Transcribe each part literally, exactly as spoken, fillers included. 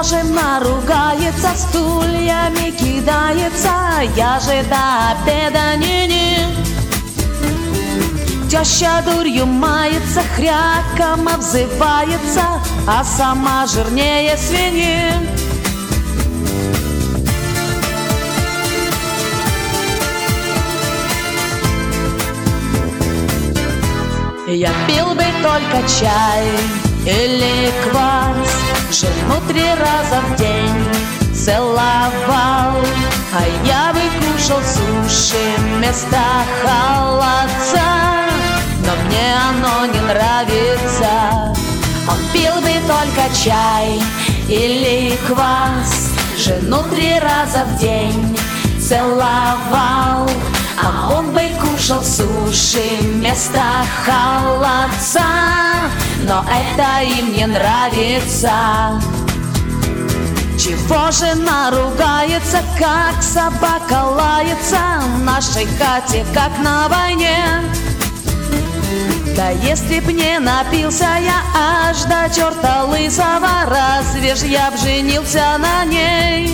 же наругается, стульями кидается, я же до обеда не-не. Теща дурью мается, хряком обзывается, а сама жирнее свиньи. Я пил бы только чай или квас, жену три раза в день целовал, а я бы кушал суши вместо холодца, но мне оно не нравится. Он пил бы только чай или квас, жену три раза в день целовал, а он бы кушал суши вместо холодца, но это им не нравится. Чего жена ругается, как собака лается, в нашей хате, как на войне? Да если б не напился я аж до черта лысого, разве ж я б женился на ней?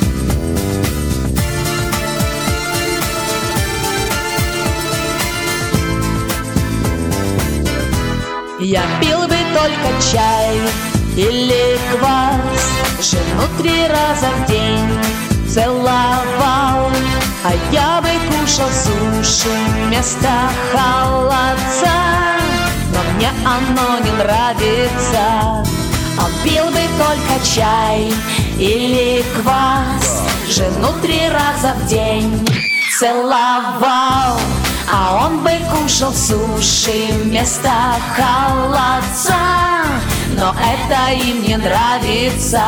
Я пил бы только чай или квас, жену три раза в день целовал, а я бы кушал суши вместо холодца, но мне оно не нравится. Он пил бы только чай или квас, жену три раза в день целовал, а он бы кушал суши вместо холодца, но это им не нравится.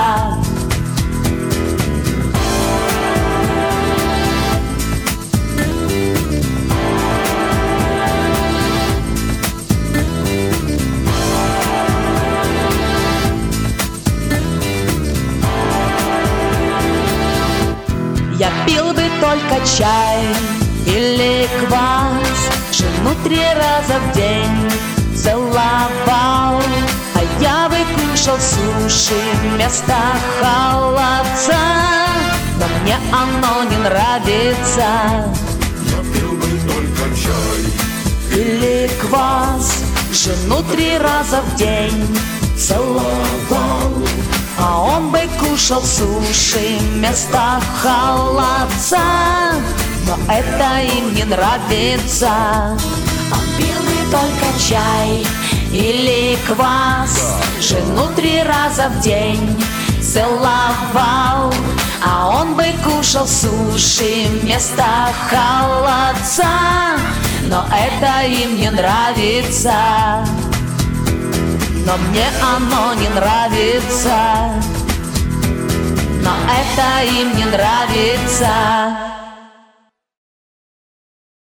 Я пил бы только чай или квас, жену три раза в день целовал, а я бы кушал суши вместо холодца, но мне оно не нравится. Я пил бы только чай или квас, жену три раза в день целовал, а он бы кушал суши вместо холодца, но это им не нравится. Он пил бы только чай или квас, жену три раза в день целовал, а он бы кушал суши вместо холодца, но это им не нравится. Но мне оно не нравится, но это им не нравится.